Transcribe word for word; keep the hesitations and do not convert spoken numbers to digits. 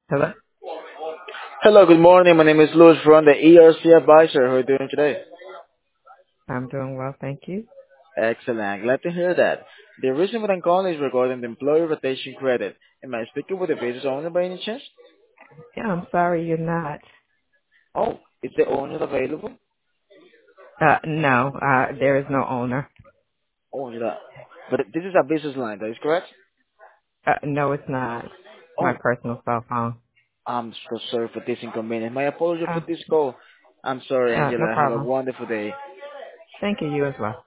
Hello? Hello, good morning. My name is Louis from the E R C Advisor. How are you doing today? I'm doing well, thank you. Excellent. Glad to hear that. The reason for I'm calling is regarding the employee rotation credit. Am I speaking with the business owner by any chance? Yeah, I'm sorry you're not. Oh, is the owner available? Uh, no, uh, there is no owner. Oh, yeah. But this is a business line, that is correct? Uh, no, it's not. It's my Oh, personal cell phone. I'm so sorry for this inconvenience. My apology for Uh, this call. I'm sorry, uh, no Angela. Have a problem. wonderful day. Thank you, you as well.